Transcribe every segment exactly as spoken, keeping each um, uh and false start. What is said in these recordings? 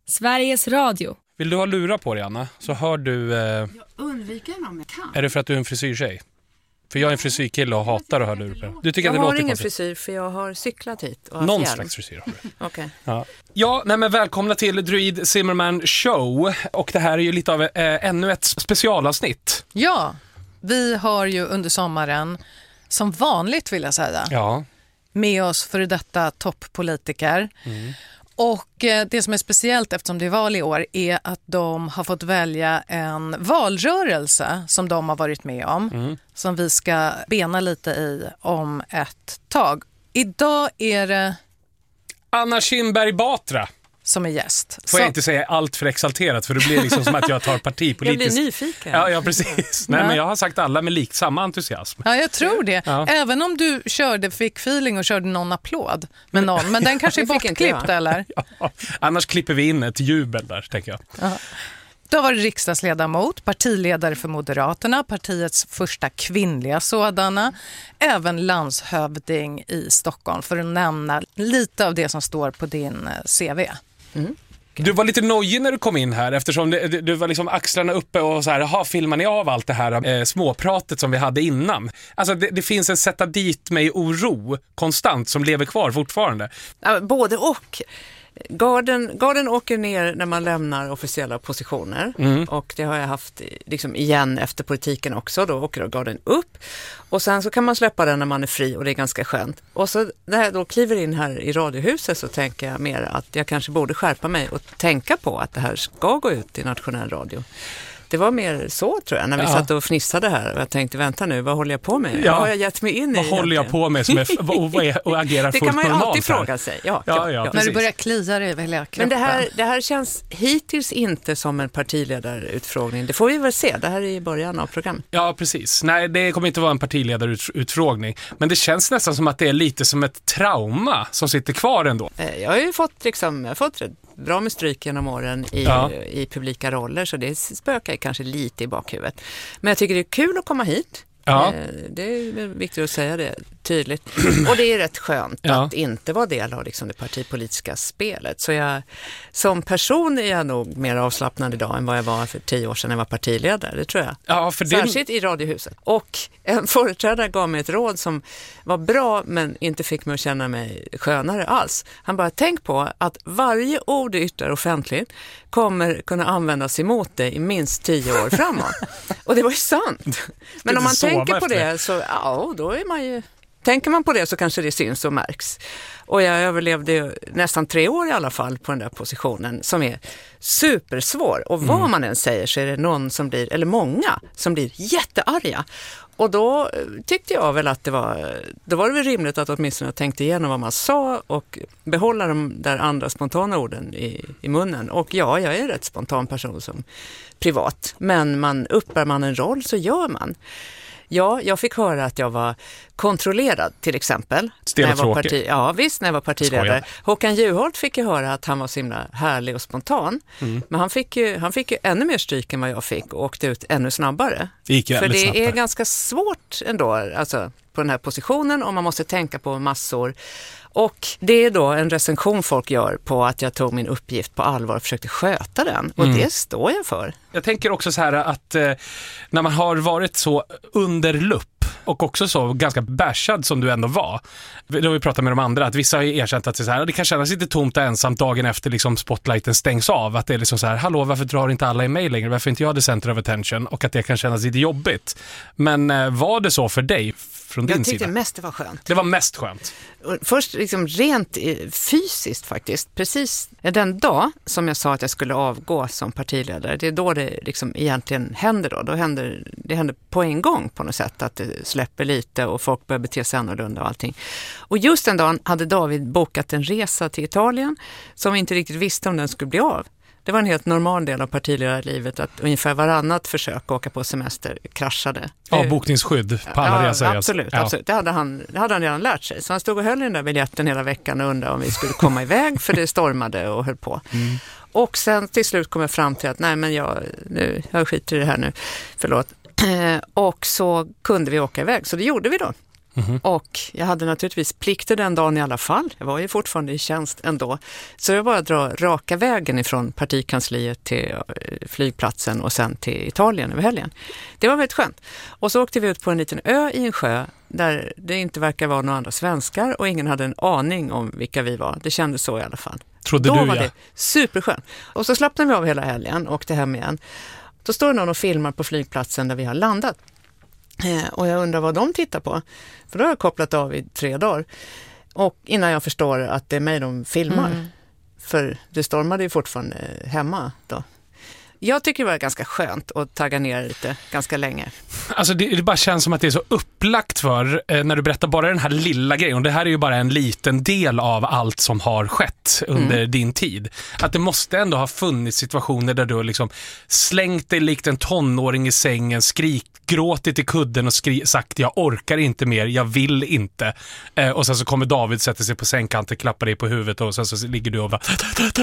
Sveriges Radio. Vill du ha lura på dig, Anna? Så hör du... Eh... Jag undviker den om jag kan. Är det för att du är en frisyrtjej? För jag är en frisyrkille och hatar att ha lura på. Du tycker jag att det har låter ingen konstigt? frisyr för jag har cyklat hit. Och Någon hjälm. slags frisyr har du. Okay. Ja, ja nej, men välkomna till Druid Zimmerman Show. Och det här är ju lite av eh, ännu ett specialavsnitt. Ja, vi har ju under sommaren, som vanligt vill jag säga, Ja. med oss för detta toppolitiker. Mm. Och eh, det som är speciellt eftersom det är val i år är att de har fått välja en valrörelse som de har varit med om. Mm. Som vi ska bena lite i om ett tag. Idag är det Anna Kinberg Batra. Som är gäst. Får Så... jag inte säga allt för exalterat, för det blir liksom som att jag tar partipolitiskt... Jag blir nyfiken. Ja, ja precis. Nej, men jag har sagt alla med lik samma entusiasm. Ja, jag tror det. Ja. Även om du körde, fick feeling och körde någon applåd med någon. Men den kanske är bortklippt, eller? Ja, annars klipper vi in ett jubel där, tänker jag. Ja. Då var det riksdagsledamot, partiledare för Moderaterna, partiets första kvinnliga sådana, även landshövding i Stockholm, för att nämna lite av det som står på din C V. Mm. Du var lite nojig när du kom in här, eftersom du, du var liksom axlarna uppe och så här, jaha, filmar ni av allt det här eh, småpratet som vi hade innan? Alltså det, det finns en sätta dit mig oro konstant som lever kvar fortfarande. Ja, både och. Garden, garden åker ner när man lämnar officiella positioner mm. och det har jag haft liksom igen efter politiken också. Då åker garden upp och sen så kan man släppa den när man är fri och det är ganska skönt. Och så när jag då kliver in här i radiohuset så tänker jag mer att jag kanske borde skärpa mig och tänka på att det här ska gå ut i nationell radio. Det var mer så, tror jag, när vi ja. satt och fnissade här. Och jag tänkte, vänta nu, vad håller jag på med? Ja. Vad har jag gett mig in i? Vad håller jag på med som är, och, är, och agerar fullt normalt? Det kan man ju alltid här. fråga sig. Ja, ja, ja, ja, ja. När du börjar klia dig över hela kroppen. Men det här, det här känns hittills inte som en partiledarutfrågning. Det får vi väl se. Det här är i början av programmet. Ja, precis. Nej, det kommer inte vara en partiledarutfrågning. Men det känns nästan som att det är lite som ett trauma som sitter kvar ändå. Jag har ju fått, liksom, jag har fått rätt bra med stryk genom åren i, ja. i publika roller, så det spökar kanske lite i bakhuvudet. Men jag tycker det är kul att komma hit. Ja. Det är viktigt att säga det tydligt. Och det är rätt skönt ja. att inte vara del av liksom det partipolitiska spelet. Så jag, som person är jag nog mer avslappnad idag än vad jag var för tio år sedan när jag var partiledare, det tror jag. Ja, för det... Särskilt i radiohuset. Och en företrädare gav mig ett råd som var bra men inte fick mig att känna mig skönare alls. Han bara, tänk på att varje ord du yttrar offentligt kommer kunna användas emot dig i minst tio år framåt. Och det var ju sant. Men om man tänker på det så, ja, då är man ju... Tänker man på det så kanske det syns och märks. Och jag överlevde nästan tre år i alla fall på den där positionen som är supersvår. Och vad mm. man än säger så är det någon som blir, eller många, som blir jättearga. Och då tyckte jag väl att det var, då var det väl rimligt att åtminstone jag tänkte igenom vad man sa och behålla de där andra spontana orden i, i munnen. Och ja, jag är en rätt spontan person som privat. Men man uppbär man en roll så gör man. Ja, jag fick höra att jag var kontrollerad till exempel. Stel och tråkig. Parti, ja, visst, när jag var partiledare. Skojar. Håkan Juholt fick ju höra att han var så himla härlig och spontan. Mm. Men han fick, ju, han fick ju ännu mer stryk än vad jag fick och åkte ut ännu snabbare. Det gick ju För det snabbare. är ganska svårt ändå, alltså, på den här positionen, och man måste tänka på massor. Och det är då en recension folk gör på att jag tog min uppgift på allvar och försökte sköta den. Och mm. det står jag för. Jag tänker också så här att eh, när man har varit så under lupp och också så ganska bashad som du ändå var. Då har vi pratat med de andra att vissa har ju erkänt att det, är så här, det kan kännas lite tomt och ensamt dagen efter liksom spotlighten stängs av. Att det är liksom så här, hallå, varför drar inte alla i mig längre? Varför inte jag the center of attention? Och att det kan kännas lite jobbigt. Men eh, var det så för dig från din sida? Jag tyckte sida? mest det var skönt. Det var mest skönt. Först liksom rent fysiskt faktiskt. Precis den dag som jag sa att jag skulle avgå som partiledare, det är då det liksom egentligen händer då. Då händer det händer på en gång på något sätt att det släpper lite och folk börjar bete sig annorlunda och allting. Och just den dagen hade David bokat en resa till Italien som vi inte riktigt visste om den skulle bli av. Det var en helt normal del av partiledarlivet att ungefär varannat försök att åka på semester kraschade. Avbokningsskydd på alla ja, resor. Absolut, ja. absolut. Det hade, han, det hade han redan lärt sig. Så han stod och höll i den där biljetten hela veckan och undrade om vi skulle komma iväg för det stormade och höll på. Mm. Och sen till slut kom jag fram till att nej men jag, nu, jag skiter i det här nu, förlåt. Och så kunde vi åka iväg, så det gjorde vi då. Mm-hmm. Och jag hade naturligtvis plikter den dagen i alla fall. Jag var ju fortfarande i tjänst ändå. Så jag bara dra raka vägen ifrån partikansliet till flygplatsen och sen till Italien över helgen. Det var väldigt skönt. Och så åkte vi ut på en liten ö i en sjö där det inte verkar vara några andra svenskar och ingen hade en aning om vilka vi var. Det kändes så i alla fall. Trodde Då du, var ja. det superskönt. Och så slappnade vi av hela helgen och åkte hem igen. Då står någon och filmar på flygplatsen där vi har landat. Eh, och jag undrar vad de tittar på. För då har jag kopplat av i tre dagar. Och innan jag förstår att det är mig de filmar. Mm. För det stormade ju fortfarande hemma då. Jag tycker det var ganska skönt att tagga ner lite ganska länge. Alltså det, det bara känns som att det är så upplagt för eh, när du berättar bara den här lilla grejen. Och det här är ju bara en liten del av allt som har skett under mm. din tid. Att det måste ändå ha funnits situationer där du har liksom slängt dig likt en tonåring i sängen, skrik, gråtit i kudden och skri- sagt jag orkar inte mer, jag vill inte. Eh, och sen så kommer David, sätter sig på sängkanten, klappar dig på huvudet och sen så ligger du och bara...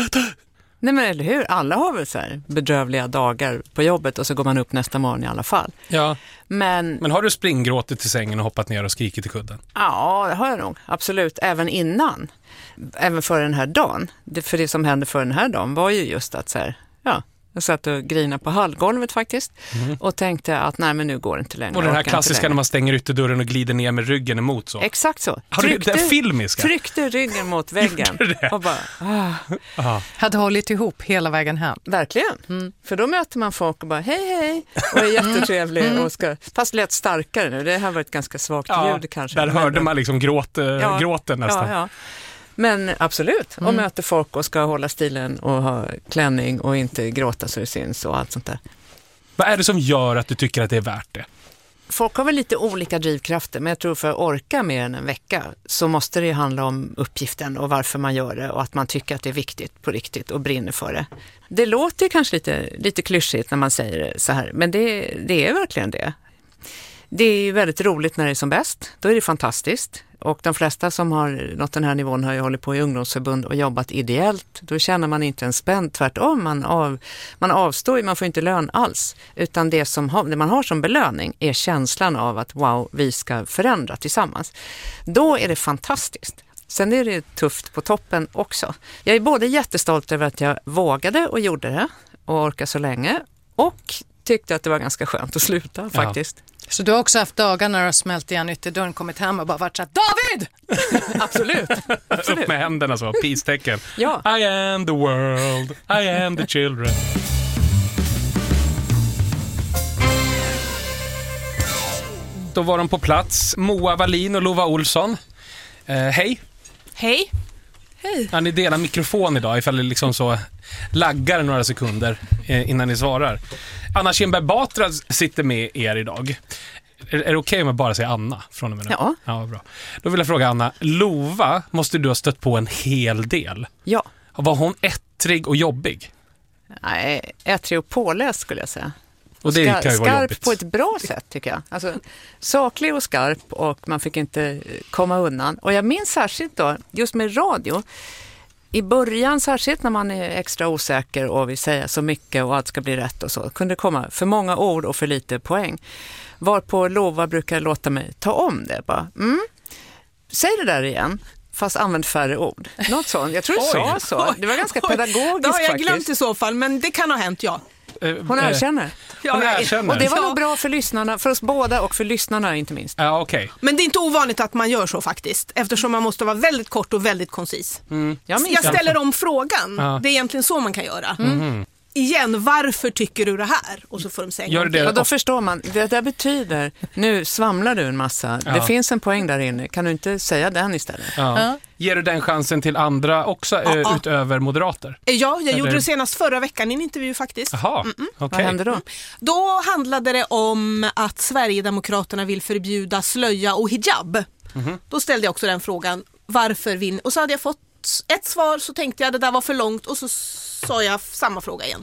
Nej men eller hur, alla har väl så här bedrövliga dagar på jobbet och så går man upp nästa morgon i alla fall. Ja, men, men har du springgråtit till sängen och hoppat ner och skrikit i kudden? Ja, det har jag nog, absolut, även innan. Även för den här dagen. Det, för det som hände för den här dagen var ju just att så här, ja, jag satt och grinade på hallgolvet faktiskt mm. och tänkte att nej men nu går det inte längre. Och den här klassiska när man stänger ytterdörren och glider ner med ryggen emot så. Exakt så. Har tryckte, du det filmiska? Tryckte ryggen mot väggen och bara... Ah. Ah. Hade hållit ihop hela vägen hem. Verkligen. Mm. För då möter man folk och bara hej hej och är jättetrevlig mm. och ska... Fast lätt starkare nu. Det här var ett ganska svagt ja, ljud kanske. Där hörde man liksom gråt, ja, gråten nästan. Ja, ja. Men absolut, och mm. möter folk och ska hålla stilen och ha klänning och inte gråta så det syns och allt sånt där. Vad är det som gör att du tycker att det är värt det? Folk har väl lite olika drivkrafter, men jag tror för att orka mer än en vecka så måste det ju handla om uppgiften och varför man gör det och att man tycker att det är viktigt på riktigt och brinner för det. Det låter kanske lite, lite klyschigt när man säger det så här, men det, det är verkligen det. Det är ju väldigt roligt när det är som bäst, då är det fantastiskt. Och de flesta som har nått den här nivån har ju hållit på i ungdomsförbund och jobbat ideellt. Då känner man inte en spänn, tvärtom. Man, av, man avstår, man får inte lön alls. Utan det, som, det man har som belöning är känslan av att wow, vi ska förändra tillsammans. Då är det fantastiskt. Sen är det tufft på toppen också. Jag är både jättestolt över att jag vågade och gjorde det och orkade så länge. Och tyckte att det var ganska skönt att sluta faktiskt. Ja. Så du har också haft dagar när du har smält igen ytterdörren, kommit hem och bara varit så här, David! Absolut. Absolut. Upp med händerna så, peace-tecken. Ja. I am the world, I am the children. Då var de på plats, Moa Wallin och Lova Olsson. Eh, hej. Hej. Hej. Ja, ni delar mikrofon idag ifall det liksom så laggar några sekunder eh, innan ni svarar. Anna Kinberg Batra sitter med er idag. Är, är det okej om jag bara säger Anna från och med nu? Ja. Ja, bra. Då vill jag fråga Anna, Lova måste du ha stött på en hel del. Ja. Var hon ettrig och jobbig? Nej, ettrig och påläst skulle jag säga. Och det Skar- kan ju vara skarp jobbigt. på ett bra sätt tycker jag. Alltså, saklig och skarp och man fick inte komma undan. Och jag minns särskilt då, just med radio, i början särskilt när man är extra osäker och vill säga så mycket och allt ska bli rätt och så, kunde det komma för många ord och för lite poäng. Varpå Lova brukar låta mig ta om det. Bara, mm, säg det där igen. Fast använd färre ord. Något sånt. Jag tror du sa så. Det var ganska Oj, pedagogiskt det har jag faktiskt. glömt i så fall, men det kan ha hänt, ja. Hon erkänner. Hon erkänner. Och det var Ja. nog bra för lyssnarna, för oss båda och för lyssnarna inte minst. Ja, okej. Okay. Men det är inte ovanligt att man gör så faktiskt, eftersom man måste vara väldigt kort och väldigt koncis. Mm. Jag, jag ställer om frågan. Ja. Det är egentligen så man kan göra. Mm. Igen, varför tycker du det här? Och så får de säga Gör det. Och då förstår man, det där betyder, nu svamlar du en massa, Ja. det finns en poäng där inne, kan du inte säga den istället? Ja. Ja. Ger du den chansen till andra också Ja, eh, ja. utöver moderater? Ja, jag Eller- gjorde det senast förra veckan i en intervju faktiskt. Jaha, Mm-mm. okej. Vad händer då? Då handlade det om att Sverigedemokraterna vill förbjuda slöja och hijab. Mhm. Då ställde jag också den frågan, varför vill... Och så hade jag fått ett svar, så tänkte jag det där var för långt och så sa jag samma fråga igen.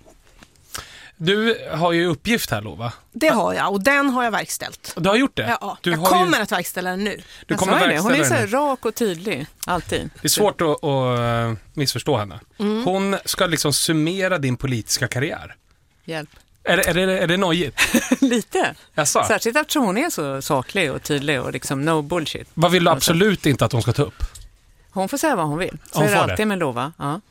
Du har ju uppgift här, Lova. Det har jag och den har jag verkställt. Du har gjort det? Ja, Du jag har kommer ju... att verkställa den nu. Du kommer Alltså, att vad är det? Hon är så verkställa här den nu. rak och tydlig, alltid. Det är svårt att, att uh, missförstå henne. Mm. Hon ska liksom summera din politiska karriär. Hjälp. Är det, är det, är det nojigt? Lite. Jaså? Särskilt eftersom hon är så saklig och tydlig och liksom no bullshit. Vad vill du absolut inte att hon ska ta upp? Hon får säga vad hon vill. Så Hon är det får alltid det. med Lova. Ja.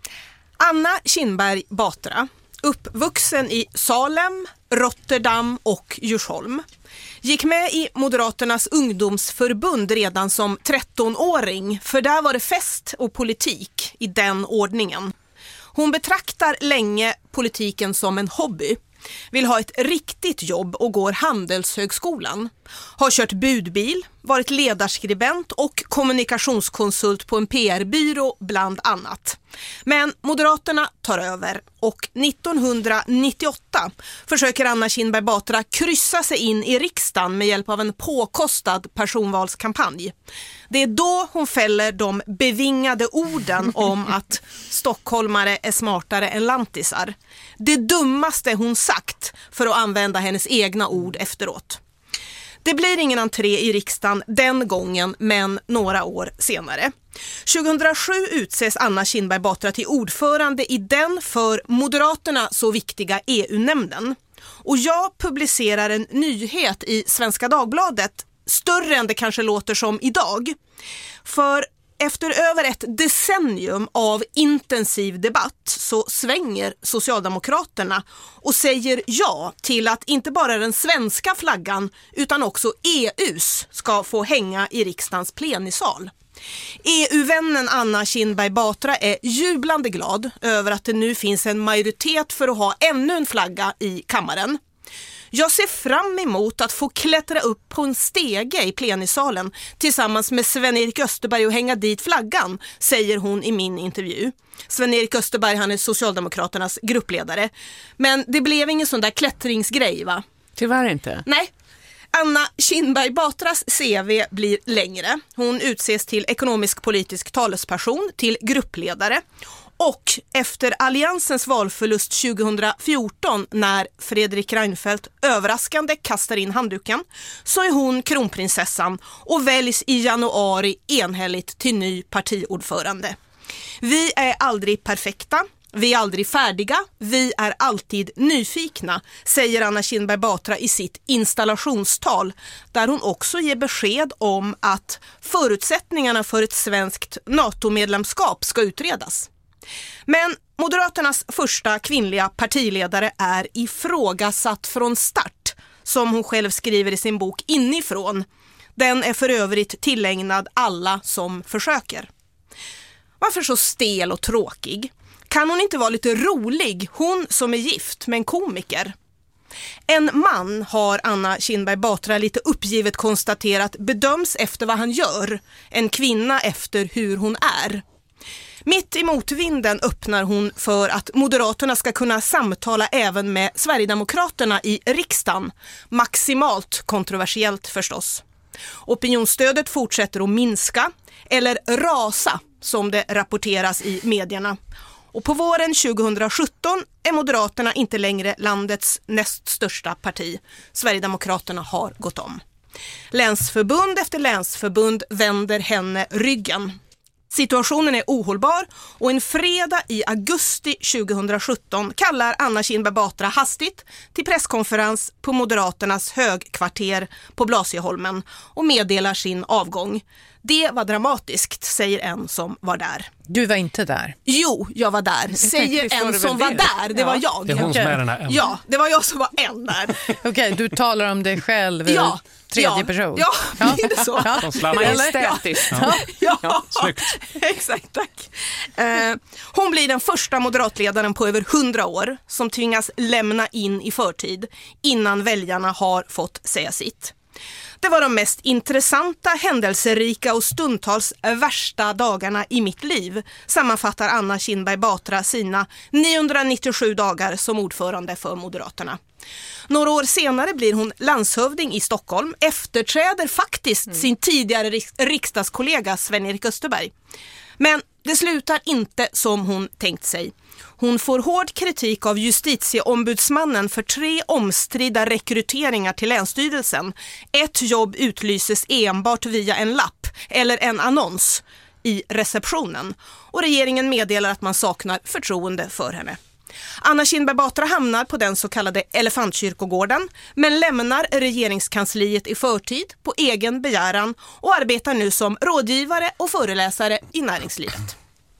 Anna Kinberg Batra, uppvuxen i Salem, Rotterdam och Djursholm. Gick med i Moderaternas ungdomsförbund redan som trettonåring, för där var det fest och politik i den ordningen. Hon betraktar länge politiken som en hobby, vill ha ett riktigt jobb och går Handelshögskolan. Har kört budbil, varit ledarskribent och kommunikationskonsult på en P R-byrå bland annat. Men Moderaterna tar över och nittonhundranittioåtta försöker Anna Kinberg Batra kryssa sig in i riksdagen med hjälp av en påkostad personvalskampanj. Det är då hon fäller de bevingade orden om att stockholmare är smartare än lantisar. Det dummaste hon sagt, för att använda hennes egna ord efteråt. Det blir ingen entré i riksdagen den gången, men några år senare. tjugohundrasju utses Anna Kinberg Batra till ordförande i den för Moderaterna så viktiga E U-nämnden. Och jag publicerar en nyhet i Svenska Dagbladet, större än det kanske låter som idag. För efter över ett decennium av intensiv debatt så svänger Socialdemokraterna och säger ja till att inte bara den svenska flaggan utan också E U:s ska få hänga i riksdagens plenisal. E U-vännen Anna Kinberg Batra är jublande glad över att det nu finns en majoritet för att ha ännu en flagga i kammaren. Jag ser fram emot att få klättra upp på en stege i plenisalen tillsammans med Sven-Erik Österberg och hänga dit flaggan, säger hon i min intervju. Sven-Erik Österberg, han är Socialdemokraternas gruppledare. Men det blev ingen sån där klättringsgrej, va? Tyvärr inte. Nej. Anna Kinberg Batras C V blir längre. Hon utses till ekonomisk-politisk talesperson, till gruppledare. Och efter alliansens valförlust tjugohundrafjorton, när Fredrik Reinfeldt överraskande kastar in handduken, så är hon kronprinsessan och väljs i januari enhälligt till ny partiordförande. Vi är aldrig perfekta, vi är aldrig färdiga, vi är alltid nyfikna, säger Anna Kinberg Batra i sitt installationstal, där hon också ger besked om att förutsättningarna för ett svenskt NATO-medlemskap ska utredas. Men Moderaternas första kvinnliga partiledare är ifrågasatt från start, som hon själv skriver i sin bok Inifrån. Den är för övrigt tillägnad alla som försöker. Varför så stel och tråkig? Kan hon inte vara lite rolig, hon som är gift med en komiker? En man, har Anna Kinberg Batra lite uppgivet konstaterat, bedöms efter vad han gör, en kvinna efter hur hon är. Mitt i motvinden öppnar hon för att Moderaterna ska kunna samtala även med Sverigedemokraterna i riksdagen. Maximalt kontroversiellt förstås. Opinionsstödet fortsätter att minska, eller rasa som det rapporteras i medierna. Och på våren tjugohundrasjutton är Moderaterna inte längre landets näst största parti. Sverigedemokraterna har gått om. Länsförbund efter länsförbund vänder henne ryggen. Situationen är ohållbar och en fredag i augusti tjugohundrasjutton kallar Anna Kinberg Batra hastigt till presskonferens på Moderaternas högkvarter på Blasieholmen och meddelar sin avgång. Det var dramatiskt, säger en som var där. Du var inte där? Jo, jag var där. Säger en som var där, det ja. var jag. Det är hon som är den här en. Ja, det var jag som var en där. Okej, okay, du talar om dig själv i ja. tredje ja. person. Ja, ja. Blir det så? Ja. Majestätiskt. Ja, ja. Ja. Snyggt. Exakt, tack. Eh, hon blir den första moderatledaren på över hundra år som tvingas lämna in i förtid innan väljarna har fått säga sitt. Det var de mest intressanta, händelserika och stundtals värsta dagarna i mitt liv, sammanfattar Anna Kinberg Batra sina niohundranittiosju dagar som ordförande för Moderaterna. Några år senare blir hon landshövding i Stockholm, efterträder faktiskt mm. sin tidigare riksdagskollega Sven-Erik Österberg. Men det slutar inte som hon tänkt sig. Hon får hård kritik av justitieombudsmannen för tre omstridda rekryteringar till länsstyrelsen. Ett jobb utlyses enbart via en lapp eller en annons i receptionen. Och regeringen meddelar att man saknar förtroende för henne. Anna Kinberg Batra hamnar på den så kallade Elefantkyrkogården men lämnar regeringskansliet i förtid på egen begäran och arbetar nu som rådgivare och föreläsare i näringslivet.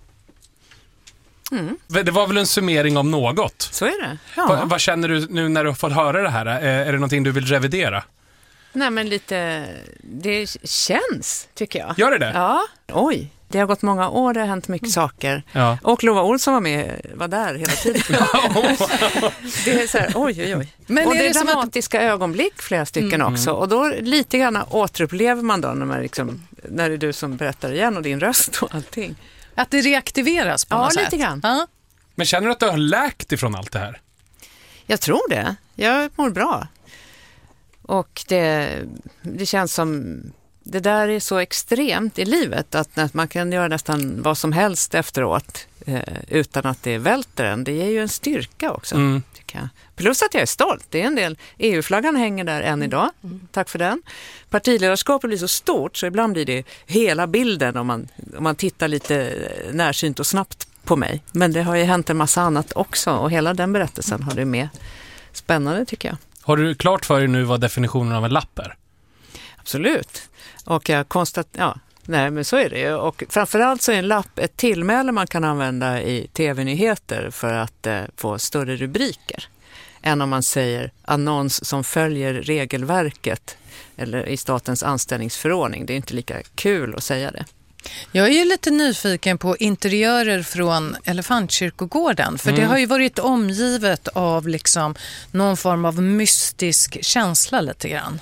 Mm. Det var väl en summering om något? Så är det. Ja. Va, vad känner du nu när du har fått höra det här? Är det någonting du vill revidera? Nej, men lite, det känns, tycker jag. Gör det det? Ja. Oj, det har gått många år, det har hänt mycket saker. Ja. Och Lova Olsson var med, var där hela tiden. Det är så här, oj, oj, oj. Men och det är, det är dramatiska att... ögonblick, flera stycken mm. också. Och då lite grann återupplever man då när, man liksom, när det är du som berättar igen och din röst och allting. Att det reaktiveras på ja, något sätt. Ja, lite grann. Ja. Men känner du att du har läkt ifrån allt det här? Jag tror det. Jag mår bra. Och det, det känns som, det där är så extremt i livet att, att man kan göra nästan vad som helst efteråt eh, utan att det välter en. Det är ju en styrka också, mm. tycker jag. Plus att jag är stolt. Det är en del, E U-flaggan hänger där än idag. Mm. Tack för den. Partiledarskapet blir så stort så ibland blir det hela bilden om man, om man tittar lite närsynt och snabbt på mig. Men det har ju hänt en massa annat också och hela den berättelsen har du med. Spännande tycker jag. Har du klart för dig nu vad definitionen av en lapp är? Absolut. Och jag konstaterar, ja, nej men så är det ju. Och framförallt så är en lapp ett tillmäle man kan använda i tv-nyheter för att eh, få större rubriker. Än om man säger annons som följer regelverket eller i statens anställningsförordning. Det är inte lika kul att säga det. Jag är ju lite nyfiken på interiörer från Elefantkyrkogården. För mm. det har ju varit omgivet av liksom någon form av mystisk känsla lite grann.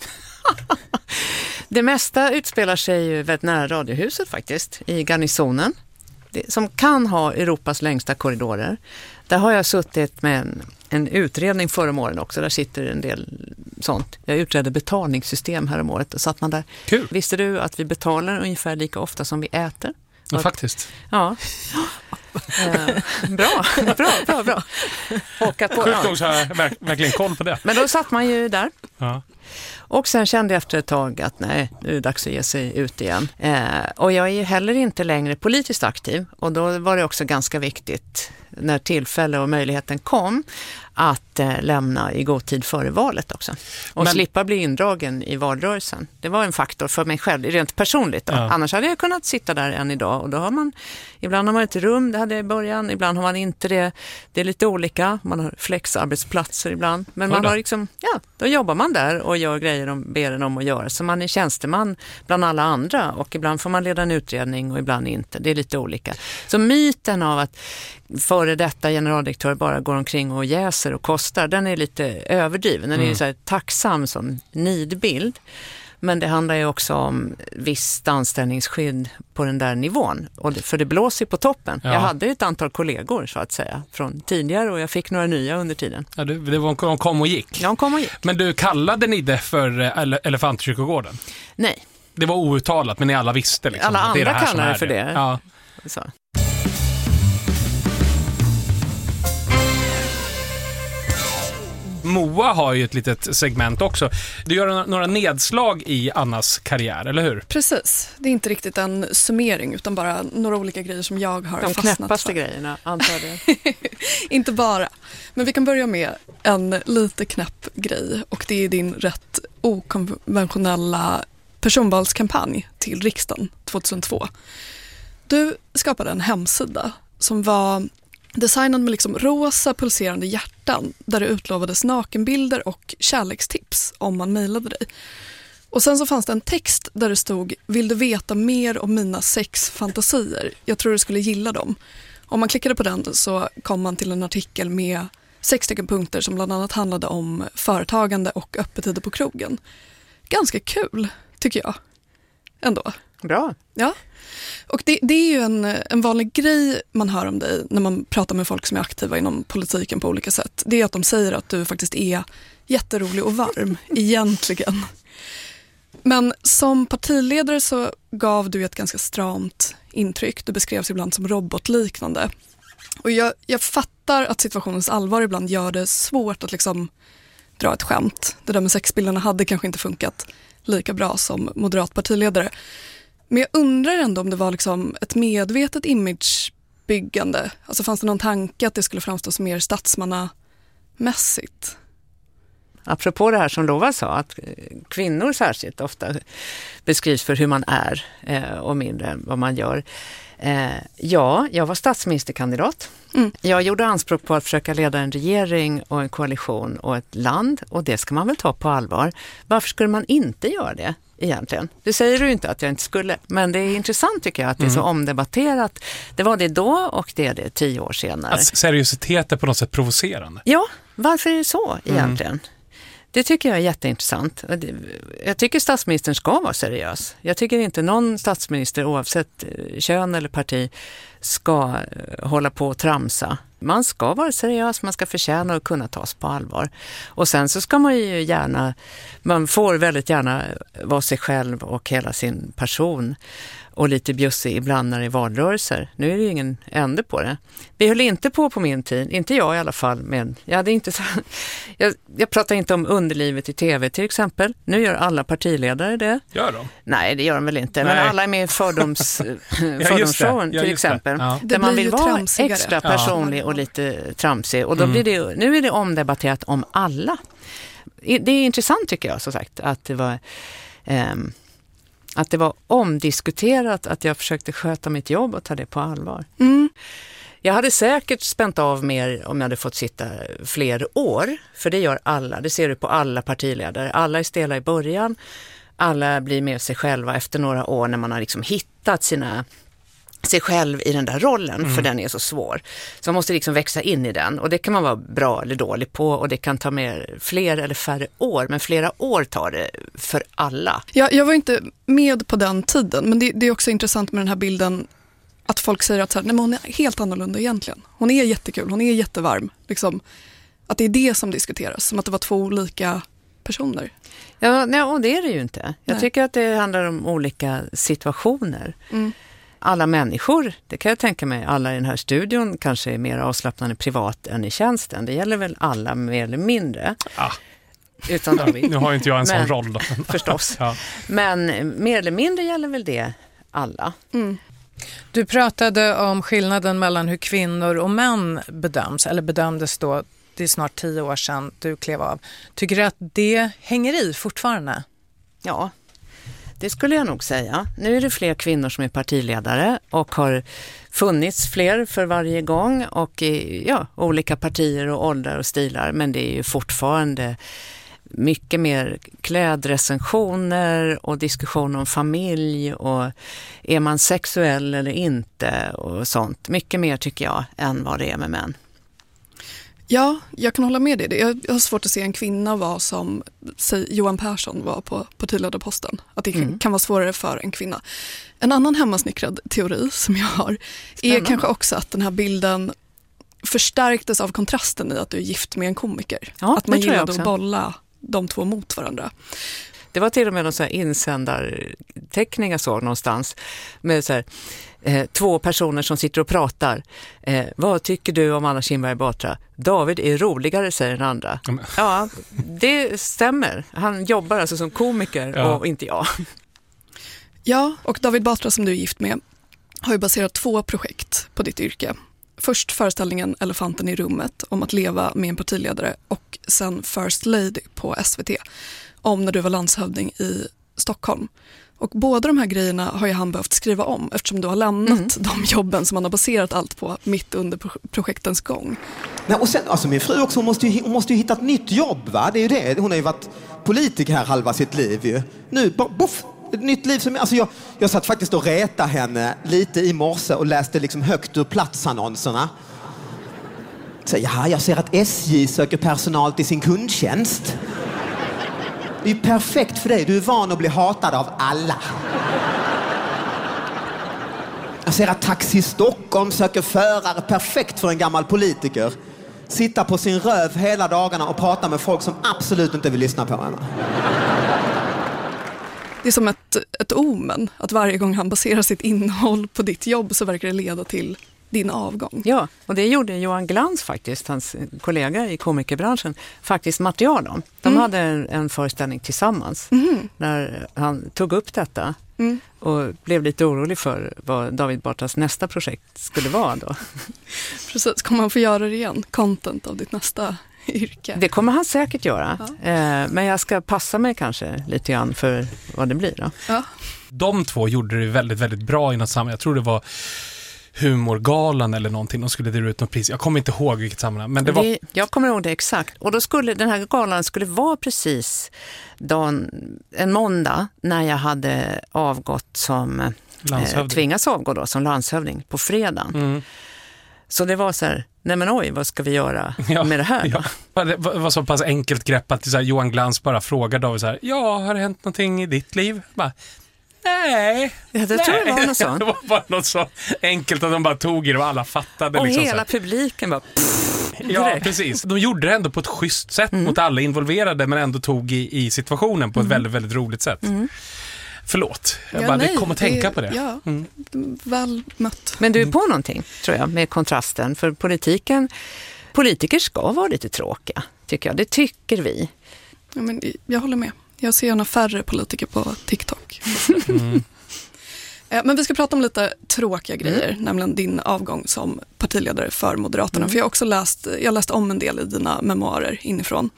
Det mesta utspelar sig ju väldigt nära Radiohuset faktiskt, i garnisonen. Det, som kan ha Europas längsta korridorer. Där har jag suttit med en, en utredning förra året också. Där sitter en del sånt. Jag utredde betalningssystem här om året och satt man där. Kul. Visste du att vi betalar ungefär lika ofta som vi äter? Ja, och, faktiskt. Ja. eh, bra, bra, bra, bra. Och att på, Sjukt nog så har jag verk, verkligen koll på det. Men då satt man ju där. Ja. Och sen kände jag efter ett tag att nej, nu är det dags att ge sig ut igen. Eh, och jag är ju heller inte längre politiskt aktiv. Och då var det också ganska viktigt när tillfälle och möjligheten kom att eh, lämna i god tid före valet också. Och Men... slippa bli indragen i valrörelsen. Det var en faktor för mig själv, rent personligt. Då. Ja. Annars hade jag kunnat sitta där än idag. Och då har man, ibland har man ett rum, det hade jag i början. Ibland har man inte det. Det är lite olika. Man har flexarbetsplatser ibland. Men man har liksom, ja, då jobbar man där och gör grejer de ber en om att göra. Så man är tjänsteman bland alla andra. Och ibland får man leda en utredning och ibland inte. Det är lite olika. Så myten av att före detta generaldirektör bara går omkring och jäser och kostar, den är lite överdriven. Den är mm. så här tacksam som nidbild. Men det handlar ju också om visst anställningsskydd på den där nivån. Och det, för det blåser på toppen. Ja. Jag hade ett antal kollegor så att säga från tidigare och jag fick några nya under tiden. Ja, det, det var, de kom och gick. Ja, de kom och gick. Men du, kallade ni det för Elefantkyrkogården? Nej. Det var outtalat, men ni alla visste liksom. Alla andra det det kallar det för det. det. Ja. Så. Moa har ju ett litet segment också. Du gör några nedslag i Annas karriär, eller hur? Precis. Det är inte riktigt en summering utan bara några olika grejer som jag har De fastnat knäppaste för. grejerna, antar det. Inte bara. Men vi kan börja med en lite knäpp grej och det är din rätt okonventionella personvalskampanj till riksdagen tjugohundratvå. Du skapade en hemsida som var designad med liksom rosa pulserande hjärtan där det utlovades nakenbilder och kärlekstips om man mejlade dig. Och sen så fanns det en text där det stod: vill du veta mer om mina sex fantasier? Jag tror du skulle gilla dem. Om man klickade på den så kom man till en artikel med sex stycken punkter som bland annat handlade om företagande och öppettider på krogen. Ganska kul, tycker jag. Ändå. Bra. Ja. Och det, det är ju en, en vanlig grej man hör om dig när man pratar med folk som är aktiva inom politiken på olika sätt. Det är att de säger att du faktiskt är jätterolig och varm, egentligen. Men som partiledare så gav du ett ganska stramt intryck. Du beskrevs ibland som robotliknande. Och jag, jag fattar att situationens allvar ibland gör det svårt att liksom dra ett skämt. Det där med sexbilderna hade kanske inte funkat lika bra som moderat partiledare. Men jag undrar ändå om det var liksom ett medvetet imagebyte statsbyggande? Alltså fanns det någon tanke att det skulle framstå som mer statsmannamässigt? Apropå det här som Lova sa, att kvinnor särskilt ofta beskrivs för hur man är eh, och mindre vad man gör. Eh, ja, jag var statsministerkandidat. Mm. Jag gjorde anspråk på att försöka leda en regering och en koalition och ett land, och det ska man väl ta på allvar. Varför skulle man inte göra det egentligen? Det säger du inte att jag inte skulle, men det är intressant tycker jag att det är så mm. omdebatterat. Det var det då och det är det tio år senare. Att seriositet är på något sätt provocerande. Ja, varför är det så egentligen? Mm. Det tycker jag är jätteintressant. Jag tycker statsministern ska vara seriös. Jag tycker inte någon statsminister oavsett kön eller parti ska hålla på och tramsa. Man ska vara seriös, man ska förtjäna och kunna tas på allvar. Och sen så ska man ju gärna, man får väldigt gärna vara sig själv och hela sin person. Och lite bjussig ibland när det är valrörelser. Nu är det ju ingen ände på det. Vi höll inte på på min tid, inte jag i alla fall. Med, jag, hade inte så, jag, jag pratar inte om underlivet i tv till exempel. Nu gör alla partiledare det. Gör de? Nej, det gör de väl inte. Nej. Men alla är med i fördoms, ja, fördomsshowen ja, till exempel. Ja. Där man vill vara tramsigare. extra personlig ja. och lite tramsig. Och då mm. blir det, nu är det omdebatterat om alla. Det är intressant tycker jag så sagt att det var... Um, Att det var omdiskuterat att jag försökte sköta mitt jobb och ta det på allvar. Mm. Jag hade säkert spänt av mer om jag hade fått sitta fler år. För det gör alla. Det ser du på alla partiledare. Alla är stela i början. Alla blir med sig själva efter några år när man har liksom hittat sina... sig själv i den där rollen, mm. för den är så svår. Så man måste liksom växa in i den. Och det kan man vara bra eller dålig på. Och det kan ta mer, fler eller färre år. Men flera år tar det för alla. Jag, jag var inte med på den tiden. Men det, det är också intressant med den här bilden. Att folk säger att så här, nej, men hon är helt annorlunda egentligen. Hon är jättekul, hon är jättevarm. Liksom, att det är det som diskuteras. Som att det var två olika personer. Ja, nej, och det är det ju inte. Jag nej. tycker att det handlar om olika situationer. Mm. Alla människor, det kan jag tänka mig, alla i den här studion kanske är mer avslappnade privat än i tjänsten. Det gäller väl alla mer eller mindre. Ah. Utan David. Nu har inte jag en Men, sån roll då. Förstås. Ja. Men mer eller mindre gäller väl det alla. Mm. Du pratade om skillnaden mellan hur kvinnor och män bedöms, eller bedömdes då, det är snart tio år sedan du klev av. Tycker du att det hänger i fortfarande? Ja. Det skulle jag nog säga. Nu är det fler kvinnor som är partiledare och har funnits fler för varje gång och i ja, olika partier och åldrar och stilar. Men det är ju fortfarande mycket mer klädrecensioner och diskussion om familj och är man sexuell eller inte och sånt. Mycket mer tycker jag än vad det är med män. Ja, jag kan hålla med dig. Jag har svårt att se en kvinna vara som säg, Johan Persson var på partiledarposten. Att det mm. kan vara svårare för en kvinna. En annan hemmasnickrad teori som jag har Spännande. är kanske också att den här bilden förstärktes av kontrasten i att du är gift med en komiker. Ja, att man gillade att bolla de två mot varandra. Det var till och med någon så här insändarteckning jag såg någonstans med så här, eh, två personer som sitter och pratar. Eh, vad tycker du om Anna Kinberg Batra? David är roligare, säger den andra. Mm. Ja, det stämmer. Han jobbar alltså som komiker ja. och inte jag. Ja, och David Batra som du är gift med har ju baserat två projekt på ditt yrke. Först föreställningen Elefanten i rummet om att leva med en partiledare och sen First Lady på S V T om när du var landshövding i Stockholm. Och båda de här grejerna har ju han behövt skriva om eftersom du har lämnat mm. de jobben som man har baserat allt på mitt under projektens gång. Nej, och sen, alltså min fru också, hon måste, ju, hon måste ju hitta ett nytt jobb, va? Det är ju det. Hon har ju varit politiker här halva sitt liv ju. Nu, boff, ett nytt liv som... Alltså jag, jag satt faktiskt och reta henne lite i morse och läste liksom högt ur platsannonserna. Så, ja, jag ser att S J söker personal till sin kundtjänst. Det är ju perfekt för dig. Du är van att bli hatad av alla. Jag ser att Taxi Stockholm söker förare. Perfekt för en gammal politiker. Sitta på sin röv hela dagarna och prata med folk som absolut inte vill lyssna på henne. Det är som ett, ett omen. Att varje gång han baserar sitt innehåll på ditt jobb så verkar det leda till din avgång. Ja, och det gjorde Johan Glans faktiskt, hans kollega i komikerbranschen, faktiskt material om. De mm. hade en, en föreställning tillsammans mm. när han tog upp detta mm. och blev lite orolig för vad David Batras nästa projekt skulle vara då. Precis, kommer han få göra det igen? Content av ditt nästa yrke? Det kommer han säkert göra, ja. eh, men jag ska passa mig kanske lite grann för vad det blir då. Ja. De två gjorde det väldigt, väldigt bra i något sammanhang. Jag tror det var Humorgalan eller någonting. De skulle dela ut något pris. Jag kommer inte ihåg vilket sammanhang. Men det var... det, jag kommer ihåg det exakt. Och då skulle den här galan skulle vara precis dagen, en måndag när jag hade avgått som eh, tvingats avgå då som landshövding på fredagen. Mm. Så det var så här, nej men oj, vad ska vi göra ja, med det här då? Ja. Det var så pass enkelt grepp att så här, Johan Glans bara frågade David så här, ja, har det hänt någonting i ditt liv? Bara, nej. Ja, det nej. tror jag var något sånt. Det var bara något så enkelt att de bara tog i det och alla fattade. Och liksom, hela så publiken bara... Pff, ja, precis. De gjorde det ändå på ett schysst sätt mm. mot alla involverade men ändå tog i, i situationen på ett mm. väldigt, väldigt roligt sätt. Mm. Förlåt, jag ja, bara nej, kom att tänka det, på det. Ja, mm. väl mött. Men du är på någonting, tror jag, med kontrasten. För politiken, politiker ska vara lite tråkiga, tycker jag. Det tycker vi. Ja, men jag håller med. Jag ser gärna färre politiker på TikTok. Mm. Men vi ska prata om lite tråkiga grejer, mm. nämligen din avgång som partiledare för Moderaterna. Mm. För jag har också läst, jag läst om en del i dina memoarer inifrån.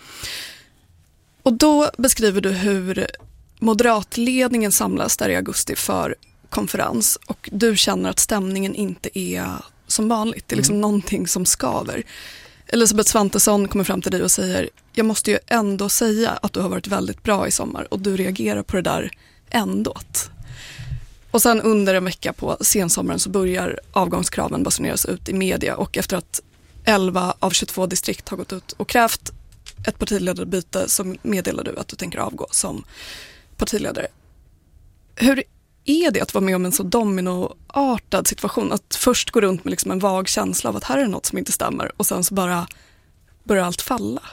Och då beskriver du hur moderatledningen samlas där i augusti för konferens och du känner att stämningen inte är som vanligt. Det är liksom mm. någonting som skaver. Elisabeth Svantesson kommer fram till dig och säger, jag måste ju ändå säga att du har varit väldigt bra i sommar och du reagerar på det där ändåt. Och sen under en vecka på sensommaren så börjar avgångskraven basuneras ut i media och efter att elva av tjugotvå distrikt har gått ut och krävt ett partiledarbyte så meddelar du att du tänker avgå som partiledare. Hur är det att vara med om en så dominoartad situation? Att först gå runt med liksom en vag känsla av att här är något som inte stämmer och sen så bara börjar allt falla.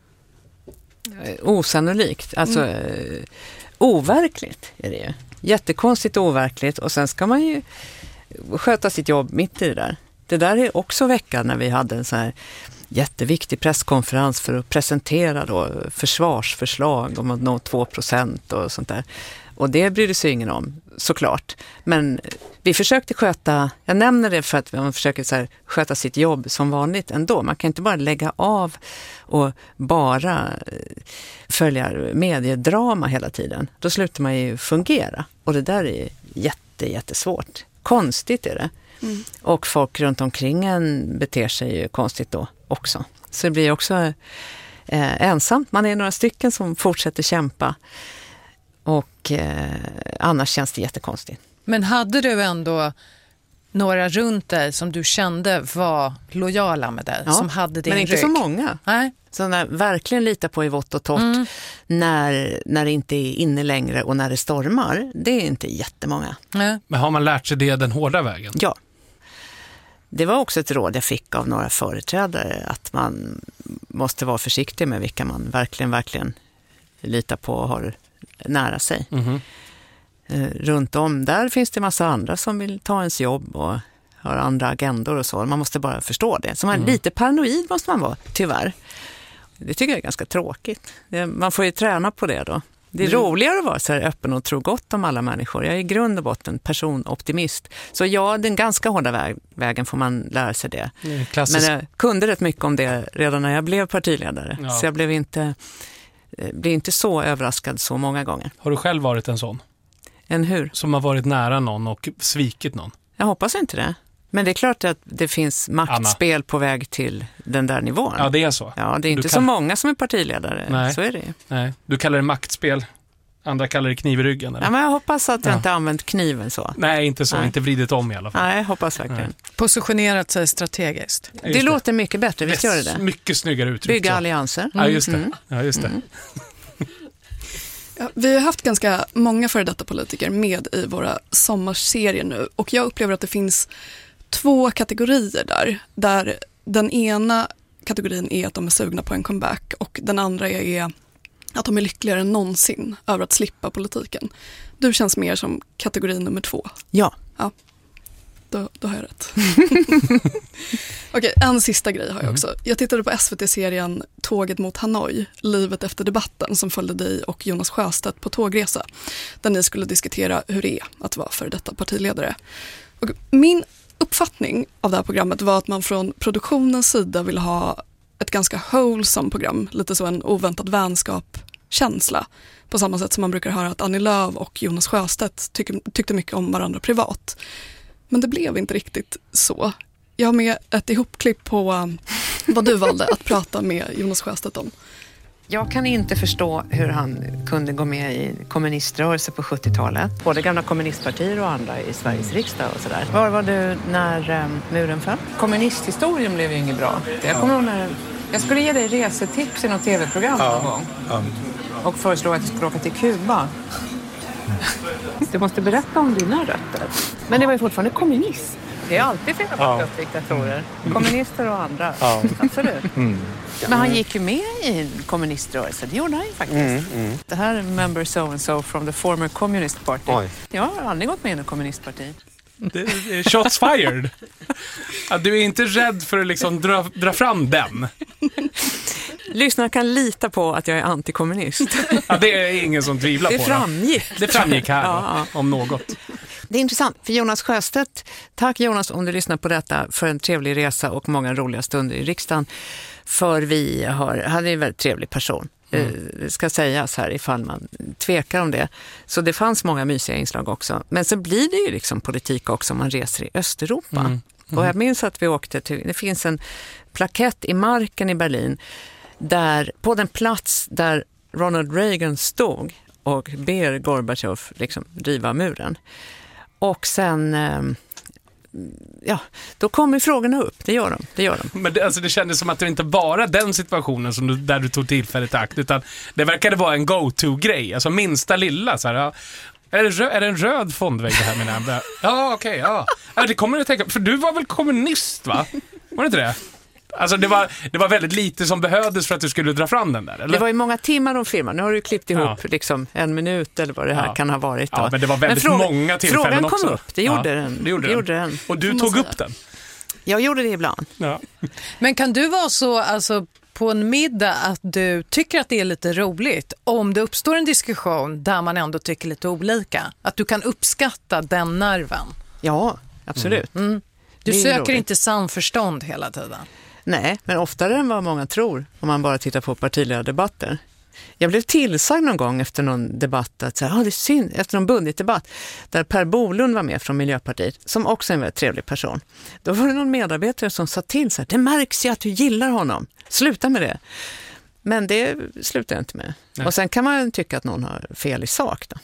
Osannolikt. Alltså mm. overkligt är det ju. Jättekonstigt och overkligt och sen ska man ju sköta sitt jobb mitt i det där. Det där är också veckan när vi hade en så här jätteviktig presskonferens för att presentera då försvarsförslag om att nå två procent och sånt där. Och det brydde sig ingen om, såklart. Men vi försökte sköta, jag nämner det för att man försöker så här, sköta sitt jobb som vanligt ändå. Man kan inte bara lägga av och bara följa mediedrama hela tiden. Då slutar man ju fungera. Och det där är jätte, jättesvårt. Konstigt är det. Mm. Och folk runt omkring en beter sig ju konstigt då också. Så det blir också eh, ensamt. Man är några stycken som fortsätter kämpa. Och eh, annars känns det jättekonstigt. Men hade du ändå några runt dig som du kände var lojala med dig? Ja, som hade din men inte rygg? så många. Nej. Sådana verkligen litar på i vått och torrt mm. när, när det inte är inne längre och när det stormar. Det är inte jättemånga. Nej. Men har man lärt sig det den hårda vägen? Ja. Det var också ett råd jag fick av några företrädare att man måste vara försiktig med vilka man verkligen, verkligen litar på och har nära sig. Mm-hmm. Runt om där finns det massa andra som vill ta ens jobb och har andra agendor och så. Man måste bara förstå det. Så man, mm. lite paranoid måste man vara, tyvärr. Det tycker jag är ganska tråkigt. Det, man får ju träna på det då. Det är mm. roligare att vara så här öppen och tro gott om alla människor. Jag är i grund och botten personoptimist. Så ja, den ganska hårda väg, vägen får man lära sig det. Mm, klassisk. Men jag kunde rätt mycket om det redan när jag blev partiledare. Ja. Så jag blev inte, blev inte så överraskad så många gånger. Har du själv varit en sån? En hur? Som har varit nära någon och svikit någon? Jag hoppas inte det. Men det är klart att det finns maktspel Anna. På väg till den där nivån. Ja, det är så. Ja, det är inte kan... så många som är partiledare. Nej. Så är det. Nej. Du kallar det maktspel. Andra kallar det kniv i ryggen. Eller? Ja, men jag hoppas att jag ja. inte använt kniven så. Nej, inte så. Nej. Inte vridit om i alla fall. Nej, jag hoppas verkligen. Nej. Positionerat sig strategiskt. Ja, det, det låter mycket bättre, visst gör det det? Mycket snyggare uttryck. Bygga så. allianser. Mm. Ja, just det. Mm. Ja, just det. Mm. Ja, vi har haft ganska många före detta politiker med i våra sommarserier nu och jag upplever att det finns två kategorier där. Där den ena kategorin är att de är sugna på en comeback och den andra är att de är lyckligare än någonsin över att slippa politiken. Du känns mer som kategori nummer två. Ja. Ja. då, då har jag rätt. Okej, en sista grej har jag också. Jag tittade på S V T-serien Tåget mot Hanoi, livet efter debatten som följde dig och Jonas Sjöstedt på tågresa. Där ni skulle diskutera hur det är att vara för detta partiledare. Och min uppfattning av det här programmet var att man från produktionens sida ville ha ett ganska wholesome program, lite så en oväntad vänskap-känsla. På samma sätt som man brukar höra att Annie Lööf och Jonas Sjöstedt tyck, tyckte mycket om varandra privat. Men det blev inte riktigt så. Jag har med ett ihopklipp på vad du valde att prata med Jonas Sjöstedt om. Jag kan inte förstå hur han kunde gå med i kommuniströrelse på sjuttiotalet. Både gamla kommunistpartier och andra i Sveriges riksdag och sådär. Var var du när um, muren föll? Kommunisthistorien blev ju inget bra. Jag kommer ihåg när jag skulle ge dig resetips i något tv-program ja. någon gång. Ja. Och föreslå att du skulle åka till Kuba. Du måste berätta om dina rötter. Men det var ju fortfarande kommunism. Det är alltid flera ja. diktatorer. Kommunister och andra. Ja. Absolut. Mm. Men han gick ju med i en kommuniströrelse. Det gjorde han ju faktiskt. Mm, mm. Det här är member so and so from the former communist party. Oj. Jag har aldrig gått med i en kommunistparti. Det är shots fired. Att du är inte rädd för att liksom dra, dra fram den. Lyssnarna kan lita på att jag är antikommunist. Ja, det är ingen som tvivlar det på framgick. det. Det framgick här ja, ja. om något. Det är intressant, för Jonas Sjöstedt, tack Jonas om du lyssnar på detta, för en trevlig resa och många roliga stunder i riksdagen. För vi har, han är en väldigt trevlig person. Mm. Det ska sägas här ifall man tvekar om det. Så det fanns många mysiga inslag också. Men så blir det ju liksom politik också om man reser i Östeuropa. Mm. Mm. Och jag minns att vi åkte till, det finns en plakett i marken i Berlin där, på den plats där Ronald Reagan stod och ber Gorbachev liksom riva muren. Och sen, ja, då kommer frågorna upp. Det gör de. Det, gör de. Men det, alltså det kändes som att det inte bara den situationen som du, där du tog tillfället i akt, utan det verkade vara en go-to-grej. Alltså minsta lilla. Så här, ja. Är, det röd, är det en röd fondvägg det här med nämnda? Ja, okej. Okay, ja. ja, det kommer jag tänka. För du var väl kommunist, va? Var det inte det? Alltså det var, det var väldigt lite som behövdes för att du skulle dra fram den där, eller? Det var ju många timmar om filmen. Nu har du klippt ihop ja. liksom en minut eller vad det här ja. kan ha varit. Då. Ja, men det var väldigt fråga, många tillfällen frågan också. Frågan kom upp, det gjorde ja, den. Det gjorde, det den. gjorde den. Och du tog upp den? Jag gjorde det ibland. Ja. Men kan du vara så alltså, på en middag att du tycker att det är lite roligt om det uppstår en diskussion där man ändå tycker lite olika? Att du kan uppskatta den nerven? Ja, absolut. Mm. Mm. Du söker inte samförstånd hela tiden? Nej, men oftare än vad många tror om man bara tittar på partiledardebatter. Jag blev tillsagd någon gång efter någon debatt att så här, ah, det är synd, efter någon budgetdebatt där Per Bolund var med från Miljöpartiet, som också är en väldigt trevlig person. Då var det någon medarbetare som sa till så här, det märks ju att du gillar honom. Sluta med det. Men det slutar jag inte med. Nej. Och sen kan man tycka att någon har fel i sak då.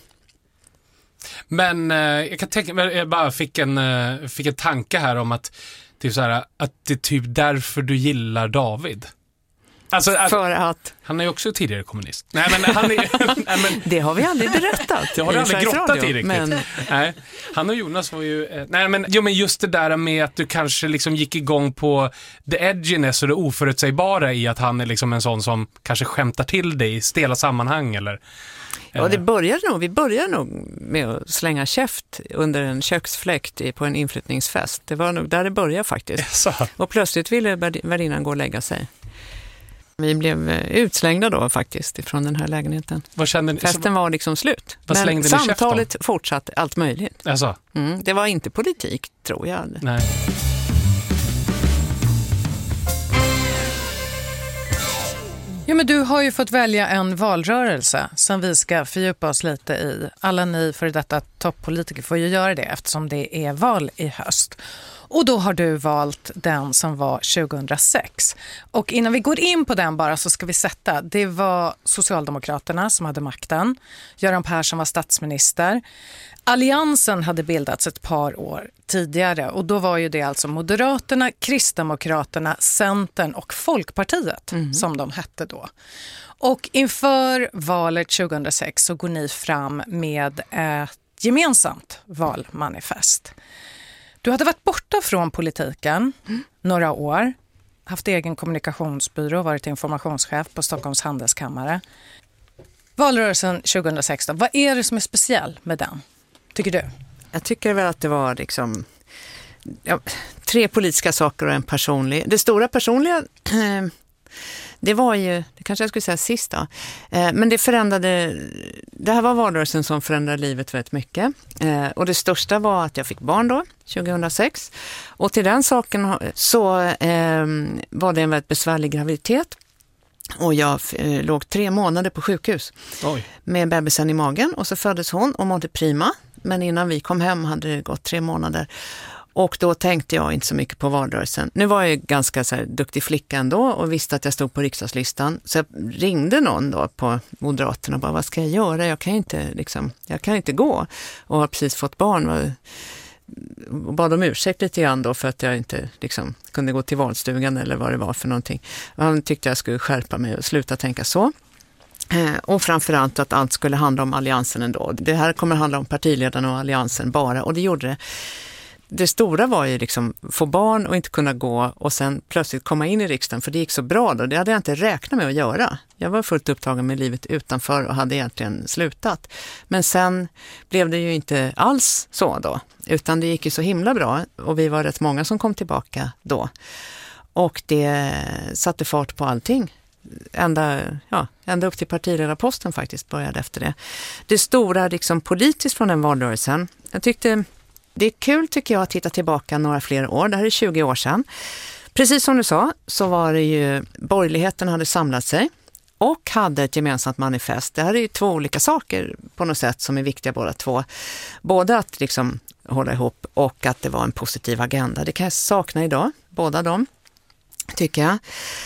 Men eh, jag kan tänka mig, jag bara fick en, eh, fick en tanke här om att typ så här, att det är typ därför du gillar David. Alltså, att, för att... Han är ju också tidigare kommunist. Nej, men han är, nej, men, det har vi aldrig berättat. Det har du aldrig grottat radio, i riktigt. Men... Nej, han och Jonas var ju... Eh, nej, men, jo, men just det där med att du kanske liksom gick igång på the edginess och det oförutsägbara i att han är liksom en sån som kanske skämtar till dig i stela sammanhang eller... Ja, det började nog, vi började nog med att slänga käft under en köksfläkt på en inflyttningsfest. Det var nog där det började faktiskt. Så. Och plötsligt ville värdinnan gå och lägga sig. Vi blev utslängda då faktiskt ifrån den här lägenheten. Vad kände ni? Festen var liksom slut. Vad men samtalet fortsatte allt möjligt. Alltså. Mm, det var inte politik, tror jag. Nej. Ja, men du har ju fått välja en valrörelse som vi ska fördjupa oss lite i. Alla ni för detta toppolitiker får ju göra det eftersom det är val i höst. Och då har du valt den som var tjugohundrasex. Och innan vi går in på den bara så ska vi sätta. Det var Socialdemokraterna som hade makten. Göran Persson var statsminister. Alliansen hade bildats ett par år tidigare och då var ju det alltså Moderaterna, Kristdemokraterna, Centern och Folkpartiet mm. som de hette då. Och inför valet tjugohundrasex så går ni fram med ett gemensamt valmanifest. Du hade varit borta från politiken mm. några år, haft egen kommunikationsbyrå, varit informationschef på Stockholms handelskammare. Valrörelsen tjugohundrasexton, vad är det som är speciellt med den, tycker du? Jag tycker väl att det var liksom, ja, tre politiska saker och en personlig. Det stora personliga, eh, det var ju, det kanske jag skulle säga sist då, eh, men det förändrade, det här var valrörelsen som förändrade livet väldigt mycket. Eh, och det största var att jag fick barn då, tjugohundrasex. Och till den saken så eh, var det en väldigt besvärlig graviditet. Och jag eh, låg tre månader på sjukhus. Oj. Med bebisen i magen. Och så föddes hon och mådde prima. Men innan vi kom hem hade det gått tre månader. Och då tänkte jag inte så mycket på valrörelsen. Nu var jag ganska så här, duktig flicka ändå och visste att jag stod på riksdagslistan. Så jag ringde någon då på Moderaterna och bara, vad ska jag göra? Jag kan inte, liksom, jag kan inte gå. Och har precis fått barn. Och bad om ursäkt lite grann då för att jag inte liksom, kunde gå till valstugan eller vad det var för någonting. Han tyckte jag skulle skärpa mig och sluta tänka så. Eh, och framförallt att allt skulle handla om alliansen ändå. Det här kommer handla om partiledarna och alliansen bara. Och det gjorde det. Det stora var ju liksom få barn och inte kunna gå och sen plötsligt komma in i riksdagen för det gick så bra då. Det hade jag inte räknat med att göra. Jag var fullt upptagen med livet utanför och hade egentligen slutat. Men sen blev det ju inte alls så då. Utan det gick ju så himla bra och vi var rätt många som kom tillbaka då. Och det satte fart på allting. Ända, ja, ända upp till partiledarposten faktiskt började efter det. Det stora liksom politiskt från den valrörelsen. Jag tyckte... Det är kul tycker jag att titta tillbaka några fler år. Det här är tjugo år sedan. Precis som du sa så var det ju borgerligheten hade samlat sig och hade ett gemensamt manifest. Det här är ju två olika saker på något sätt som är viktiga båda två. Både att liksom hålla ihop och att det var en positiv agenda. Det kan jag sakna idag, båda dem tycker jag.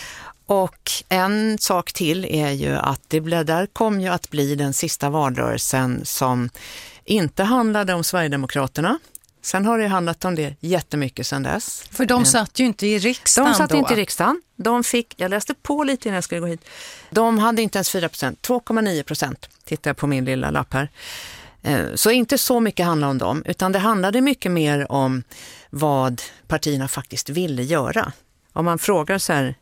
Och en sak till är ju att det blev, där kom ju att bli den sista valrörelsen som inte handlade om Sverigedemokraterna. Sen har det handlat om det jättemycket sedan dess. För de satt ju inte i riksdagen De satt då. inte i riksdagen. De fick, jag läste på lite innan jag skulle gå hit. De hade inte ens fyra procent, två komma nio procent. Tittar jag på min lilla lapp här. Så inte så mycket handlade om dem. Utan det handlade mycket mer om vad partierna faktiskt ville göra. Om man frågar så här,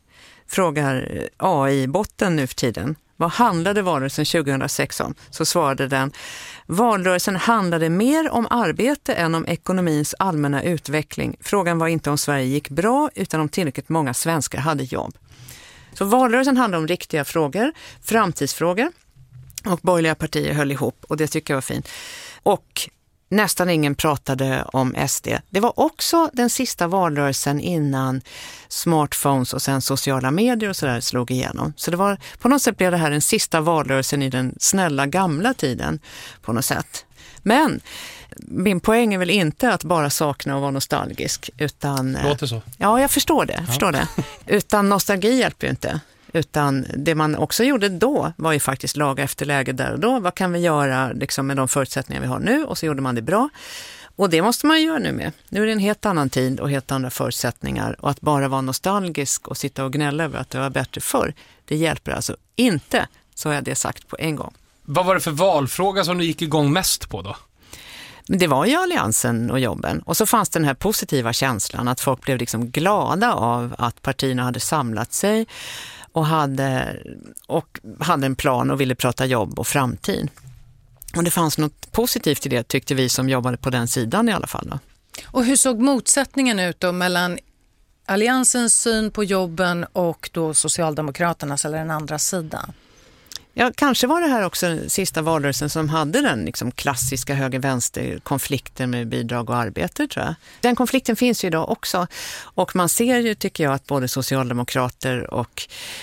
frågar A I-botten nu för tiden. Vad handlade valrörelsen tjugohundrasex om? Så svarade den, valrörelsen handlade mer om arbete än om ekonomins allmänna utveckling. Frågan var inte om Sverige gick bra utan om tillräckligt många svenskar hade jobb. Så valrörelsen handlade om riktiga frågor, framtidsfrågor och borgerliga partier höll ihop och det tycker jag var fint. Och nästan ingen pratade om S D. Det var också den sista valrörelsen innan smartphones och sen sociala medier och sådär slog igenom. Så det var, på något sätt blev det här den sista valrörelsen i den snälla gamla tiden på något sätt. Men min poäng är väl inte att bara sakna och vara nostalgisk. Utan, låter så. Ja, jag förstår det. Jag förstår ja. det. Utan nostalgi hjälper ju inte. Utan det man också gjorde då var ju faktiskt laga efter läge där och då. Vad kan vi göra liksom, med de förutsättningar vi har nu? Och så gjorde man det bra. Och det måste man göra nu med. Nu är det en helt annan tid och helt andra förutsättningar. Och att bara vara nostalgisk och sitta och gnälla över att det var bättre förr, det hjälper alltså inte. Så har jag det sagt på en gång. Vad var det för valfråga som du gick igång mest på då? Men det var ju alliansen och jobben. Och så fanns den här positiva känslan att folk blev liksom glada av att partierna hade samlat sig och hade, och hade en plan och ville prata jobb och framtid. Och det fanns något positivt i det tyckte vi som jobbade på den sidan i alla fall då. Och hur såg motsättningen ut då mellan alliansens syn på jobben och då Socialdemokraternas eller den andra sidan? Ja, kanske var det här också sista valrörelsen som hade den liksom klassiska höger-vänster-konflikten med bidrag och arbete, tror jag. Den konflikten finns ju idag också. Och man ser ju, tycker jag, att både socialdemokrater och,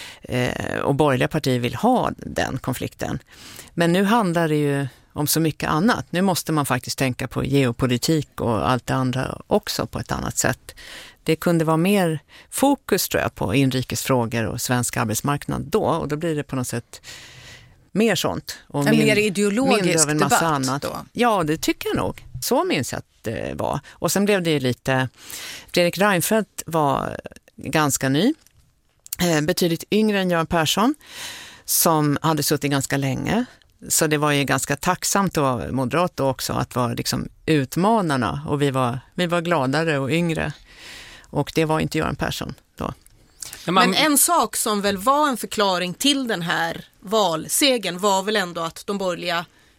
eh, och borgerliga partier vill ha den konflikten. Men nu handlar det ju om så mycket annat. Nu måste man faktiskt tänka på geopolitik och allt det andra också på ett annat sätt. Det kunde vara mer fokus, tror jag, på inrikesfrågor och svensk arbetsmarknad då. Och då blir det på något sätt mer sånt. Och en min, mer ideologisk en massa debatt annat. Då? Ja, det tycker jag nog. Så minns jag att det var. Och sen blev det ju lite... Fredrik Reinfeldt var ganska ny. Eh, betydligt yngre än Göran Persson. Som hade suttit ganska länge. Så det var ju ganska tacksamt då, moderat då också, att vara liksom utmanarna. Och vi var, vi var gladare och yngre. Och det var inte Göran Persson då. Men en sak som väl var en förklaring till den här valsegen var väl ändå att de borgerliga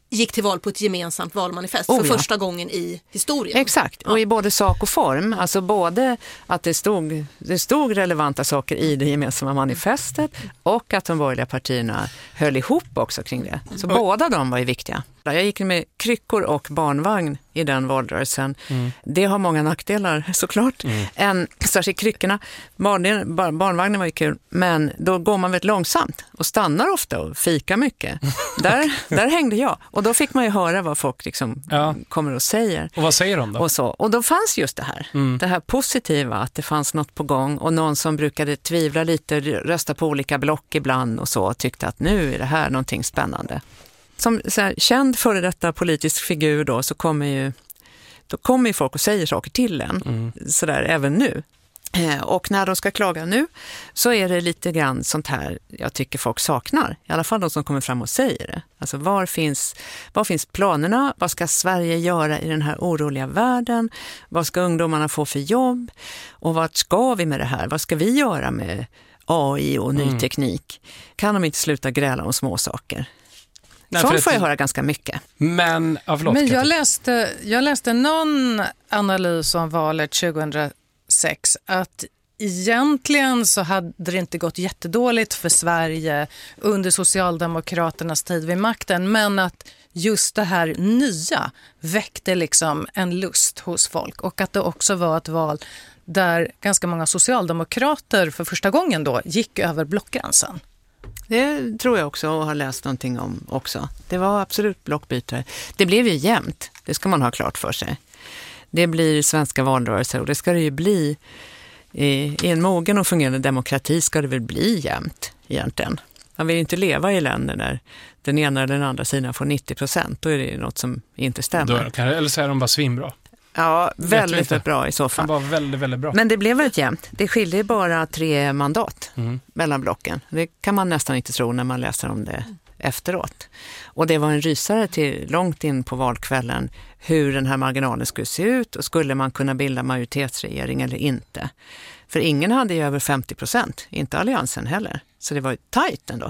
gick till val på ett gemensamt valmanifest Oh, för ja. första gången i historien. Exakt, och i både sak och form. Alltså både att det stod, det stod relevanta saker i det gemensamma manifestet och att de borgerliga partierna höll ihop också kring det. Så mm. båda de var ju viktiga. Jag gick med kryckor och barnvagn i den valrörelsen. Mm. Det har många nackdelar såklart. Mm. En, särskilt kryckorna. Barn, bar, barnvagnen var ju kul, men då går man väldigt långsamt och stannar ofta och fikar mycket. där, där hängde jag. Och då fick man ju höra vad folk liksom ja. kommer och säger. Och vad säger de då? Och, så. och då fanns just det här. Mm. Det här positiva, att det fanns något på gång. Och någon som brukade tvivla lite, rösta på olika block ibland och så. Tyckte att nu är det här någonting spännande. Som så här, känd före detta politisk figur då, så kommer ju, då kommer ju folk och säger saker till en. Mm. Sådär även nu. Eh, och när de ska klaga nu så är det lite grann sånt här jag tycker folk saknar. I alla fall de som kommer fram och säger det. Alltså var finns, var finns planerna? Vad ska Sverige göra i den här oroliga världen? Vad ska ungdomarna få för jobb? Och vad ska vi med det här? Vad ska vi göra med A I och ny mm. teknik? Kan de inte sluta gräla om små saker? Nej, sånt får jag höra ganska mycket. Men, ja, förlåt, Men jag läste, jag läste någon analys om valet tjugohundrasex att egentligen så hade det inte gått jättedåligt för Sverige under Socialdemokraternas tid vid makten, men att just det här nya väckte liksom en lust hos folk, och att det också var ett val där ganska många socialdemokrater för första gången då gick över blockgränsen. Det tror jag också och har läst någonting om också. Det var absolut blockbytare. Det blev ju jämnt, det ska man ha klart för sig. Det blir svenska valrörelser och det ska det ju bli. I en mogen och fungerande demokrati ska det väl bli jämnt egentligen. Man vill inte leva i länder där den ena eller den andra sidan får nittio procent. Då är det något som inte stämmer. Då, eller så är de bara svinbra. Ja, väldigt, väldigt bra i så fall. Han var väldigt, väldigt bra. Men det blev väldigt jämnt. Det skiljer bara tre mandat mm. mellan blocken. Det kan man nästan inte tro när man läser om det efteråt. Och det var en rysare till långt in på valkvällen hur den här marginalen skulle se ut och skulle man kunna bilda majoritetsregering eller inte. För ingen hade ju över femtio procent, inte alliansen heller. Så det var ju tajt ändå.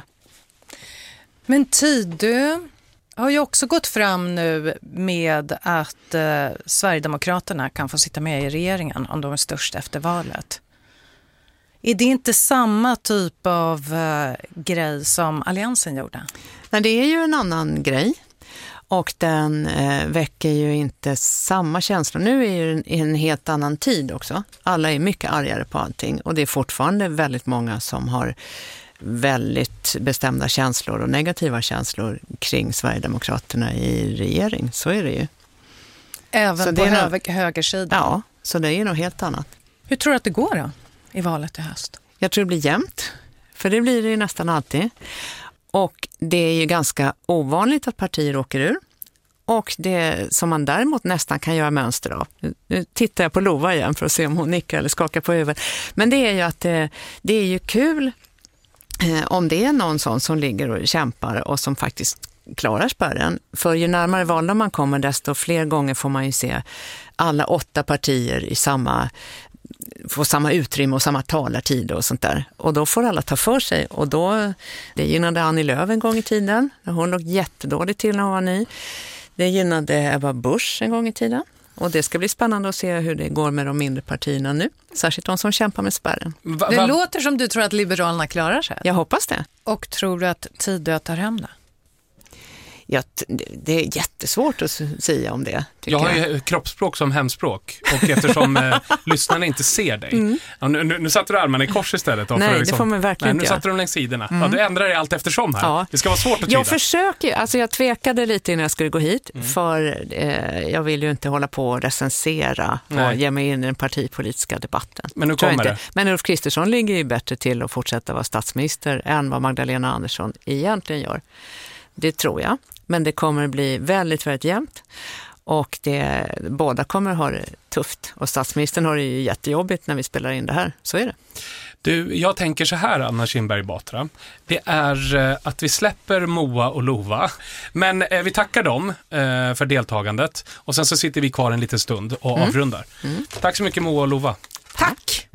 Men Tidö har ju också gått fram nu med att eh, Sverigedemokraterna kan få sitta med i regeringen om de är störst efter valet. Är det inte samma typ av eh, grej som alliansen gjorde? Nej, det är ju en annan grej. Och den eh, väcker ju inte samma känslor. Nu är ju en, en helt annan tid också. Alla är mycket argare på allting. Och det är fortfarande väldigt många som har väldigt bestämda känslor och negativa känslor kring Sverigedemokraterna i regering. Så är det ju. Även så på det är hö- nog, högersidan? Ja, så det är nog helt annat. Hur tror du att det går då i valet i höst? Jag tror det blir jämnt. För det blir det ju nästan alltid. Och det är ju ganska ovanligt att partier åker ur. Och det som man däremot nästan kan göra mönster av. Nu tittar jag på Lova igen för att se om hon nickar eller skakar på huvudet. Men det är ju att det, det är ju kul eh, om det är någon sån som ligger och kämpar och som faktiskt klarar spärren. För ju närmare valen man kommer desto fler gånger får man ju se alla åtta partier i samma får samma utrymme och samma talartid och sånt där. Och då får alla ta för sig. Och då, det gynnade Annie Lööf en gång i tiden. Hon låg jättedåligt till när hon var ny. Det gynnade Ebba Busch en gång i tiden. Och det ska bli spännande att se hur det går med de mindre partierna nu. Särskilt de som kämpar med spärren. Va, va? Det låter som du tror att Liberalerna klarar sig. Jag hoppas det. Och tror du att Tidö tar hem det? Ja, det är jättesvårt att säga om det. Jag har ju jag. kroppsspråk som hemspråk. Och eftersom eh, lyssnarna inte ser dig. Mm. Ja, nu, nu, nu satte du armarna i kors istället. Då, nej, för liksom, det får man verkligen nej, nu satte de längs sidorna. Mm. Ja, du ändrar dig allt eftersom här. Ja. Det ska vara svårt att tyda. Jag försöker, alltså jag tvekade lite innan jag skulle gå hit. Mm. För eh, jag vill ju inte hålla på och recensera nej. och ge mig in i den partipolitiska debatten. Men nu kommer det. Men Ulf Kristersson ligger ju bättre till att fortsätta vara statsminister än vad Magdalena Andersson egentligen gör. Det tror jag. Men det kommer bli väldigt, väldigt jämnt. Och det, båda kommer ha det tufft. Och statsministern har det ju jättejobbigt när vi spelar in det här. Så är det. Du, jag tänker så här, Anna Kinberg Batra. Det är att vi släpper Moa och Lova. Men eh, vi tackar dem eh, för deltagandet. Och sen så sitter vi kvar en liten stund och mm. avrundar. Mm. Tack så mycket Moa och Lova. Tack!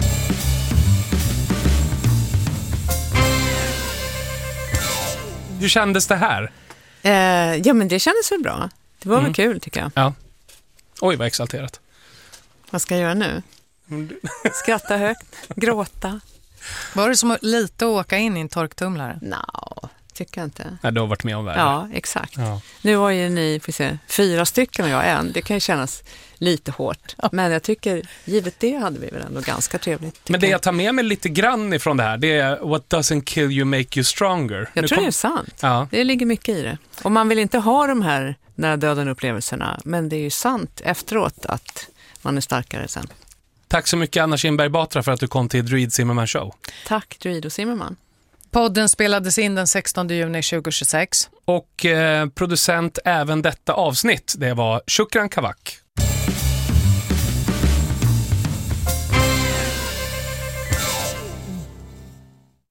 Hur kändes det här? Eh, ja, men det kändes väl bra. Det var Mm. väl kul, tycker jag. Ja. Oj, vad exalterat. Vad ska jag göra nu? Skratta högt, gråta. Var det som att lite åka in i en torktumlare? No, tycker jag inte. Nej, du har varit med om värre. Ja, exakt. Ja. Nu var ju ni, får se, fyra stycken och jag en. Det kan ju kännas lite hårt. Men jag tycker, givet det hade vi väl ändå ganska trevligt. Men det jag tar med mig lite grann ifrån det här, det är what doesn't kill you make you stronger. Jag Nu tror kom... det är sant. Ja. Det ligger mycket i det. Och man vill inte ha de här nära döden-upplevelserna, men det är ju sant efteråt att man är starkare sen. Tack så mycket Anna Kinberg Batra för att du kom till Druid Zimmerman Show. Tack, Druid och Zimmerman. Podden spelades in den sextonde juni tjugohundratjugosex. Och eh, producent även detta avsnitt, det var Shukran Kavak.